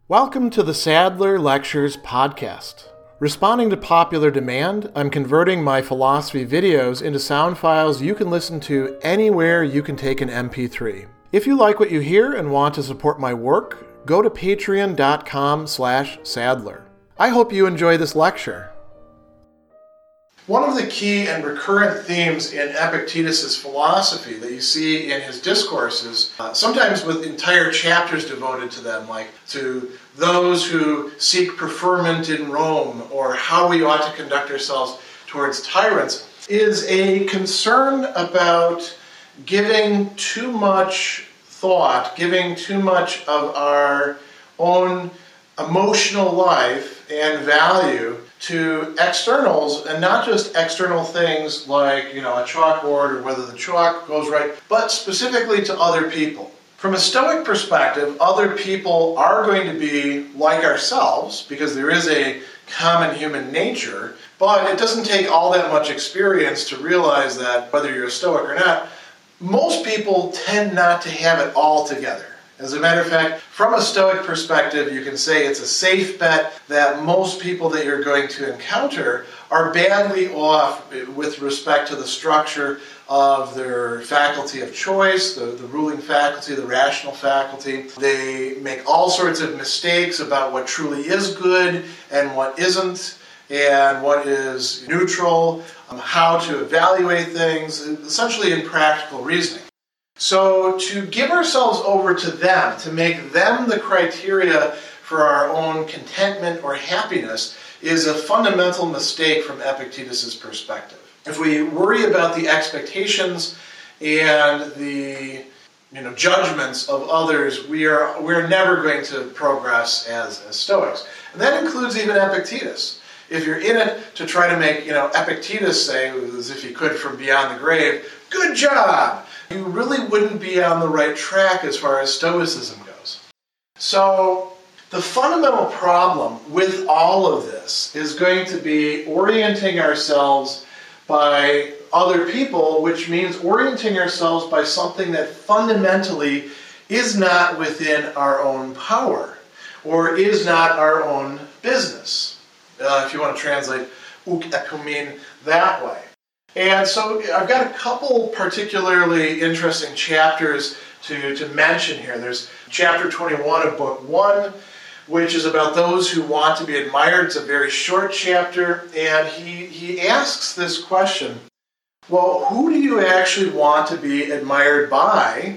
Welcome to the Sadler Lectures podcast. Responding to popular demand, I'm converting my philosophy videos into sound files you can listen to anywhere you can take an MP3. If you like what you hear and want to support my work, go to patreon.com/Sadler. I hope you enjoy this lecture. One of the key and recurrent themes in Epictetus' philosophy that you see in his discourses, sometimes with entire chapters devoted to them, like to those who seek preferment in Rome, or how we ought to conduct ourselves towards tyrants, is a concern about giving too much thought, giving too much of our own emotional life and value to externals, and not just external things like, a chalkboard or whether the chalk goes right, but specifically to other people. From a Stoic perspective, other people are going to be like ourselves because there is a common human nature, but it doesn't take all that much experience to realize that whether you're a Stoic or not, most people tend not to have it all together. As a matter of fact, from a Stoic perspective, you can say it's a safe bet that most people that you're going to encounter are badly off with respect to the structure of their faculty of choice, the ruling faculty, the rational faculty. They make all sorts of mistakes about what truly is good and what isn't, and what is neutral, how to evaluate things, essentially in practical reasoning. So to give ourselves over to them, to make them the criteria for our own contentment or happiness, is a fundamental mistake from Epictetus' perspective. If we worry about the expectations and the judgments of others, we're never going to progress as Stoics. And that includes even Epictetus. If you're in it to try to make Epictetus say, as if he could from beyond the grave, "Good job," you really wouldn't be on the right track as far as Stoicism goes. So the fundamental problem with all of this is going to be orienting ourselves by other people, which means orienting ourselves by something that fundamentally is not within our own power or is not our own business. If you want to translate uk ekumen that way. And so I've got a couple particularly interesting chapters to mention here. There's chapter 21 of book 1, which is about those who want to be admired. It's a very short chapter, and he asks this question: well, who do you actually want to be admired by,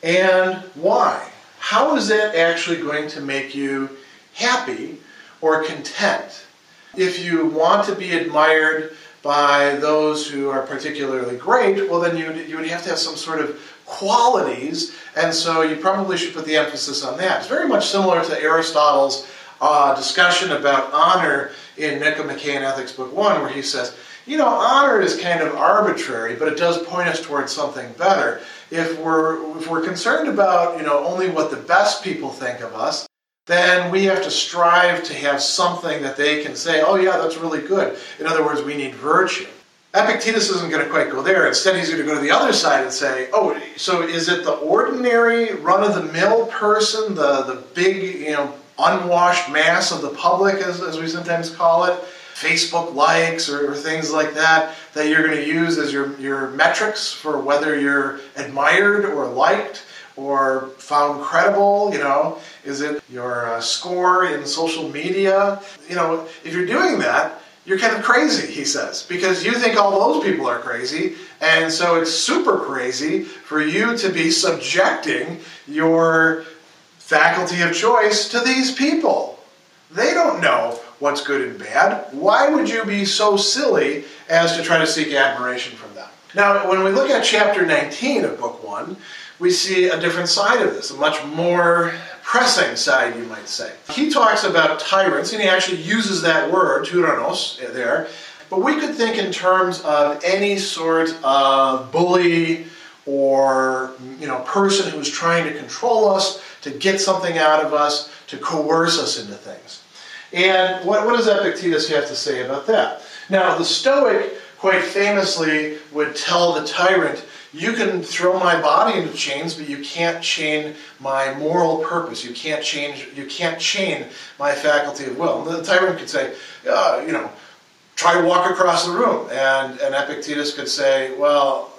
and why? How is that actually going to make you happy or content? If you want to be admired by those who are particularly great, well, then you would have to have some sort of qualities, and so you probably should put the emphasis on that. It's very much similar to Aristotle's discussion about honor in Nicomachean Ethics Book 1, where he says, honor is kind of arbitrary, but it does point us towards something better. If we're concerned about only what the best people think of us, then we have to strive to have something that they can say, oh yeah, that's really good. In other words, we need virtue. Epictetus isn't going to quite go there. Instead, he's going to go to the other side and say, oh, so is it the ordinary, run-of-the-mill person, the big, unwashed mass of the public, as we sometimes call it, Facebook likes or things like that you're going to use as your metrics for whether you're admired or liked or found credible? Is it your score in social media? If you're doing that, you're kind of crazy, he says, because you think all those people are crazy, and so it's super crazy for you to be subjecting your faculty of choice to these people. They don't know what's good and bad. Why would you be so silly as to try to seek admiration from them? Now, when we look at chapter 19 of book 1, we see a different side of this, a much more pressing side, you might say. He talks about tyrants, and he actually uses that word, tyrannos, there, but we could think in terms of any sort of bully or person who's trying to control us, to get something out of us, to coerce us into things. And what does Epictetus have to say about that? Now, the Stoic quite famously would tell the tyrant, You can throw my body into chains, but you can't chain my moral purpose. You can't chain my faculty of will. And the tyrant could say, try to walk across the room. And Epictetus could say, well,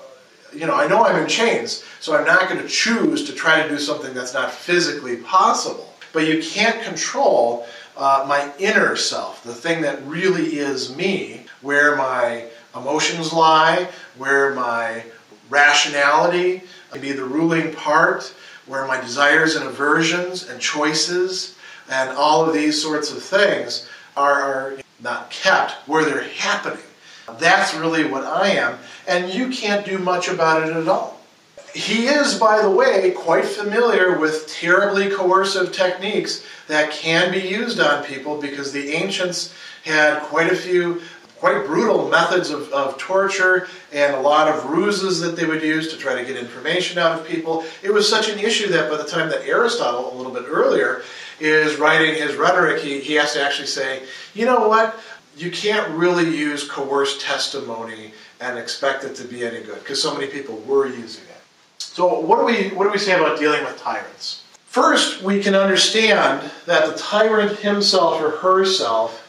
I know I'm in chains, so I'm not going to choose to try to do something that's not physically possible. But you can't control my inner self, the thing that really is me, where my emotions lie, where my rationality can be the ruling part, where my desires and aversions and choices and all of these sorts of things are not kept, where they're happening. That's really what I am, and you can't do much about it at all. He is, by the way, quite familiar with terribly coercive techniques that can be used on people, because the ancients had quite a few quite brutal methods of torture and a lot of ruses that they would use to try to get information out of people. It was such an issue that by the time that Aristotle, a little bit earlier, is writing his rhetoric, he has to actually say, you know what? You can't really use coerced testimony and expect it to be any good, because so many people were using it. So what do we say about dealing with tyrants? First, we can understand that the tyrant himself or herself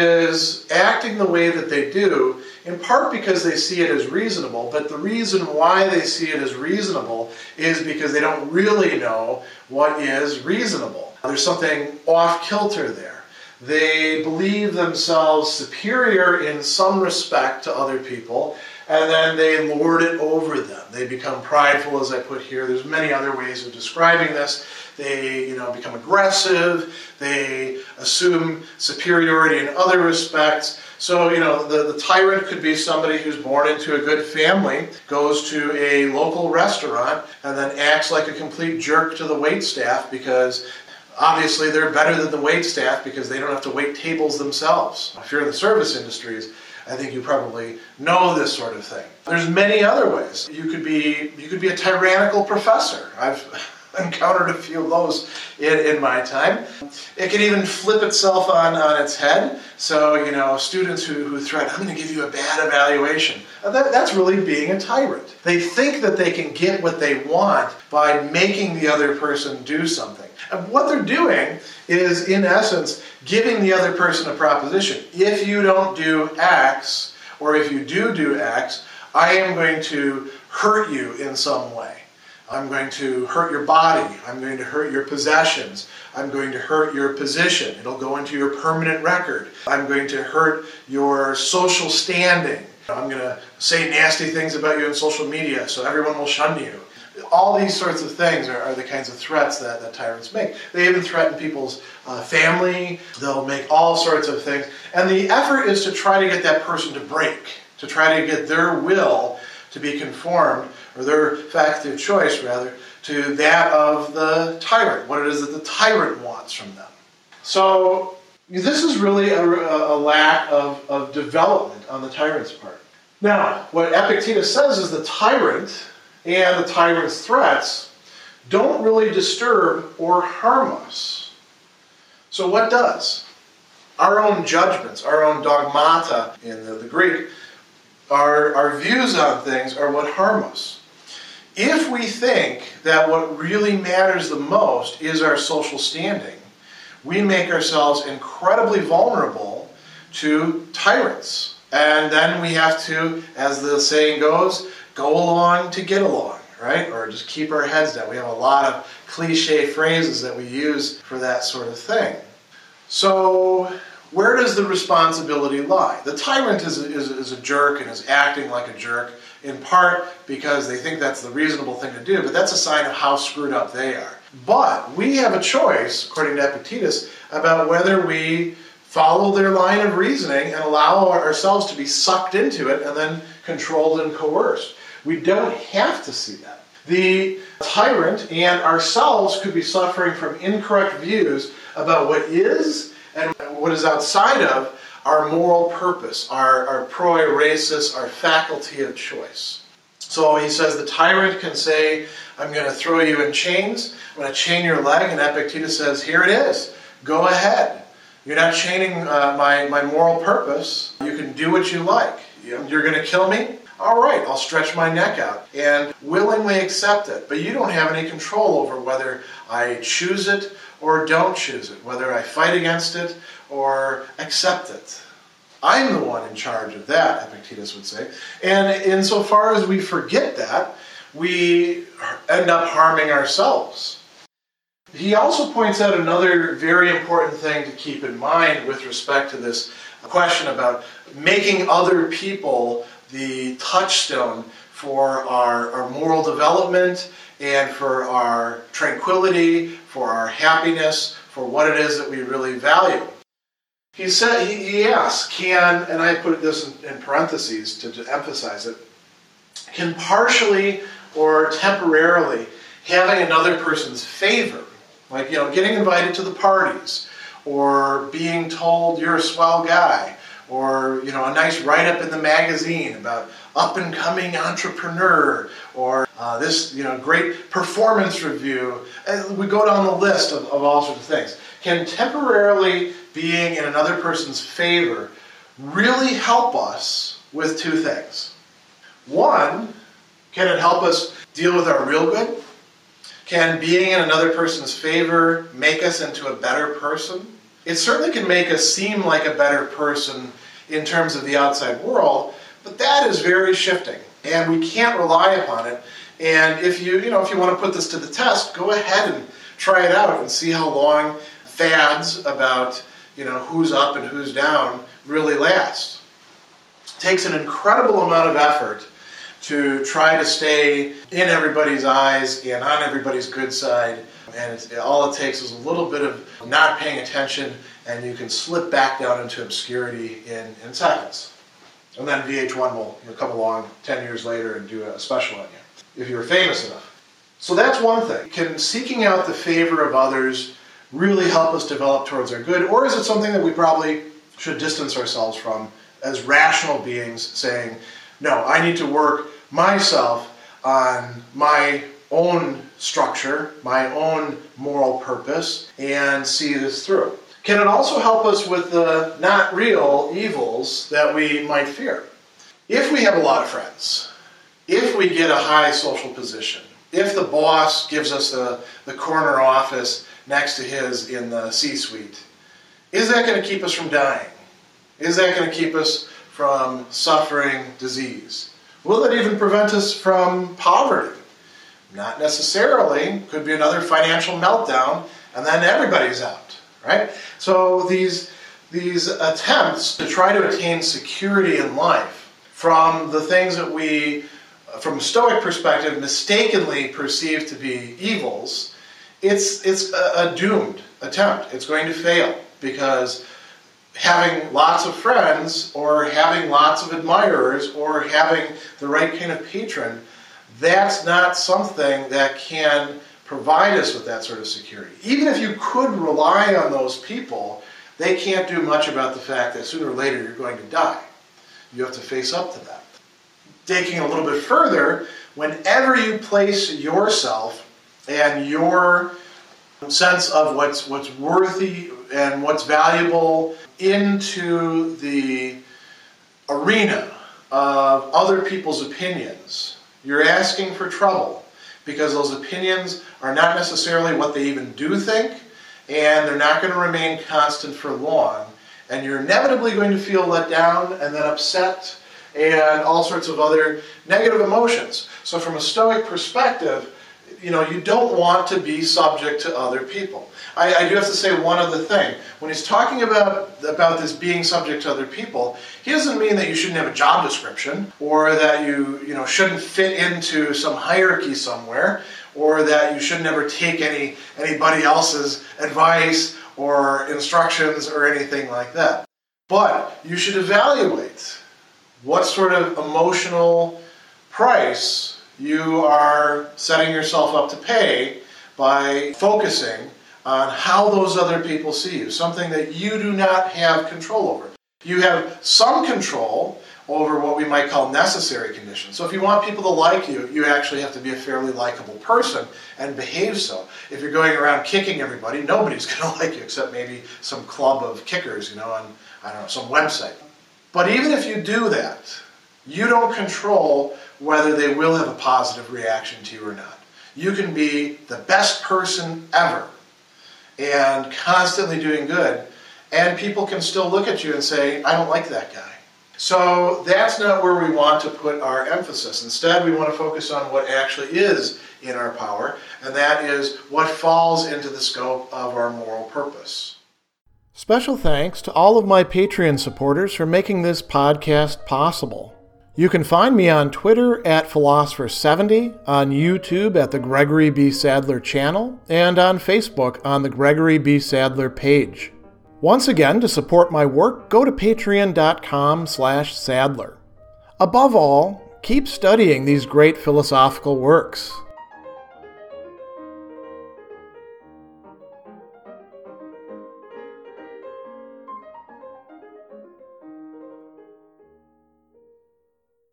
is acting the way that they do, in part because they see it as reasonable, but the reason why they see it as reasonable is because they don't really know what is reasonable. There's something off-kilter there. They believe themselves superior in some respect to other people, and then they lord it over them. They become prideful, as I put here. There's many other ways of describing this. They, become aggressive. They assume superiority in other respects. So, the tyrant could be somebody who's born into a good family, goes to a local restaurant, and then acts like a complete jerk to the waitstaff because obviously they're better than the waitstaff because they don't have to wait tables themselves. If you're in the service industries, I think you probably know this sort of thing. There's many other ways. You could be a tyrannical professor. I've encountered a few of those in my time. It can even flip itself on its head. So, students who threaten, I'm going to give you a bad evaluation. That's really being a tyrant. They think that they can get what they want by making the other person do something. And what they're doing is, in essence, giving the other person a proposition. If you don't do X, or if you do X, I am going to hurt you in some way. I'm going to hurt your body. I'm going to hurt your possessions. I'm going to hurt your position. It'll go into your permanent record. I'm going to hurt your social standing. I'm going to say nasty things about you on social media so everyone will shun you. All these sorts of things are the kinds of threats that tyrants make. They even threaten people's family. They'll make all sorts of things. And the effort is to try to get that person to break, to try to get their will to be conformed, or their faculty of choice, rather, to that of the tyrant, what it is that the tyrant wants from them. So this is really a lack of development on the tyrant's part. Now, what Epictetus says is the tyrant and the tyrant's threats don't really disturb or harm us. So what does? Our own judgments, our own dogmata in the Greek, our views on things are what harm us. If we think that what really matters the most is our social standing, we make ourselves incredibly vulnerable to tyrants. And then we have to, as the saying goes, go along to get along, right? Or just keep our heads down. We have a lot of cliche phrases that we use for that sort of thing. So where does the responsibility lie? The tyrant is a jerk and is acting like a jerk, in part because they think that's the reasonable thing to do, but that's a sign of how screwed up they are. But we have a choice, according to Epictetus, about whether we follow their line of reasoning and allow ourselves to be sucked into it and then controlled and coerced. We don't have to see that. The tyrant and ourselves could be suffering from incorrect views about what is and what is outside of our moral purpose, our proeresis, our faculty of choice. So he says the tyrant can say, I'm going to throw you in chains, I'm going to chain your leg, and Epictetus says, here it is, go ahead. You're not chaining my moral purpose. You can do what you like. You're going to kill me. all right, I'll stretch my neck out and willingly accept it. But you don't have any control over whether I choose it or don't choose it, whether I fight against it or accept it. I'm the one in charge of that, Epictetus would say. And insofar as we forget that, we end up harming ourselves. He also points out another very important thing to keep in mind with respect to this question about making other people the touchstone for our moral development and for our tranquility, for our happiness, for what it is that we really value. He said, he asks, can, and I put this in parentheses to emphasize it, can partially or temporarily having another person's favor, like, getting invited to the parties, or being told you're a swell guy, or, a nice write-up in the magazine about up-and-coming entrepreneur, or this, great performance review. And we go down the list of all sorts of things. Can temporarily being in another person's favor really help us with two things? One, can it help us deal with our real good? Can being in another person's favor make us into a better person? It certainly can make us seem like a better person in terms of the outside world, but that is very shifting, and we can't rely upon it. And if you want to put this to the test, go ahead and try it out and see how long fads about who's up and who's down really last. It takes an incredible amount of effort to try to stay in everybody's eyes and on everybody's good side. And all it takes is a little bit of not paying attention, and you can slip back down into obscurity in seconds. And then VH1 will come along 10 years later and do a special on you, if you're famous enough. So that's one thing. Can seeking out the favor of others really help us develop towards our good? Or is it something that we probably should distance ourselves from as rational beings, saying, no, I need to work myself on my own structure, my own moral purpose, and see this through? Can it also help us with the not real evils that we might fear? If we have a lot of friends, if we get a high social position, if the boss gives us the corner office next to his in the C-suite, is that going to keep us from dying? Is that going to keep us from suffering disease? Will it even prevent us from poverty? Not necessarily. Could be another financial meltdown, and then everybody's out, right? So these attempts to try to attain security in life from the things that we, from a Stoic perspective, mistakenly perceive to be evils, it's a doomed attempt. It's going to fail, because having lots of friends or having lots of admirers or having the right kind of patron, that's not something that can provide us with that sort of security. Even if you could rely on those people, they can't do much about the fact that sooner or later you're going to die. You have to face up to that. Taking a little bit further, whenever you place yourself and your sense of what's worthy and what's valuable into the arena of other people's opinions, you're asking for trouble, because those opinions are not necessarily what they even do think, and they're not going to remain constant for long, and you're inevitably going to feel let down and then upset and all sorts of other negative emotions. So from a Stoic perspective, you don't want to be subject to other people. I do have to say one other thing. When he's talking about this being subject to other people, he doesn't mean that you shouldn't have a job description, or that you shouldn't fit into some hierarchy somewhere, or that you should never take anybody else's advice or instructions or anything like that. But you should evaluate what sort of emotional price you are setting yourself up to pay by focusing on how those other people see you, something that you do not have control over. You have some control over what we might call necessary conditions. So if you want people to like you, you actually have to be a fairly likable person and behave so. If you're going around kicking everybody, nobody's going to like you except maybe some club of kickers, on, I don't know, some website. But even if you do that, You don't control whether they will have a positive reaction to you or not. You can be the best person ever and constantly doing good, and people can still look at you and say, I don't like that guy. So that's not where we want to put our emphasis. Instead, we want to focus on what actually is in our power, and that is what falls into the scope of our moral purpose. Special thanks to all of my Patreon supporters for making this podcast possible. You can find me on Twitter at Philosopher70, on YouTube at the Gregory B. Sadler channel, and on Facebook on the Gregory B. Sadler page. Once again, to support my work, go to patreon.com/Sadler. Above all, keep studying these great philosophical works.